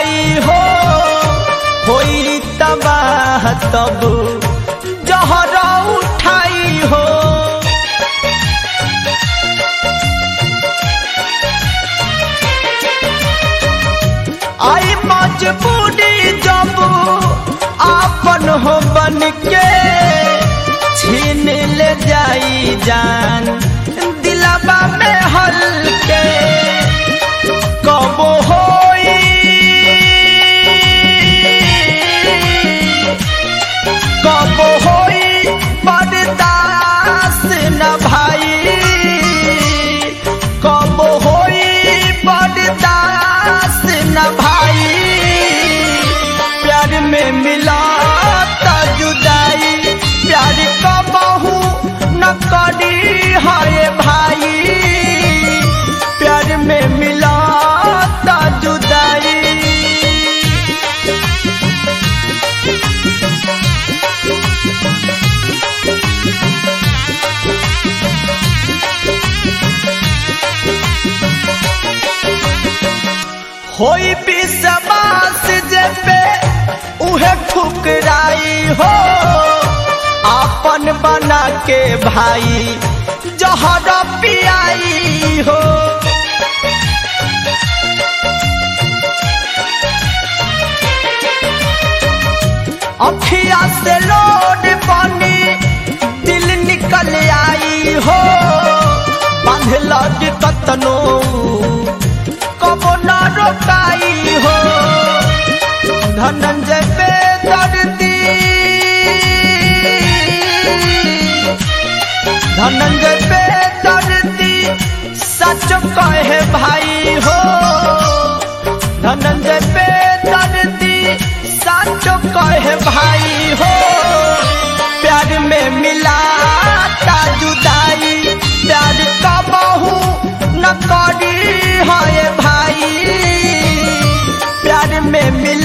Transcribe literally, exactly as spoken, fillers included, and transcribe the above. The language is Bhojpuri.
जुदाई हो होई तबाह तब जहर उठाई हो। आई मजबूरी जब आपन हो बन के छीन ले जाई जान दिलवा में हल्के। कब होई कब होई बर्दाश्त न भाई, कब होई बर्दाश्त न भाई। प्यार में मिला ता जुदाई, प्यार कबहू न करी हाय भाई। प्यार में मिला ता जुदाई। होई विश्वास जे पे उहे ठुकराई हो, आपन बना के भाई जहर पियाई हो। अखिया से लोड पानी दिल निकल आई हो, बांधल कतनो कब न रोकाई हो। धनंजय बेदर्दी धनंजय बेदर्दी सच कहे भाई हो। धनंजय बेदर्दी सच कहे भाई हो। प्यार में मिला ता जुदाई, प्यार कबहू न करी हाय भाई। प्यार में मिला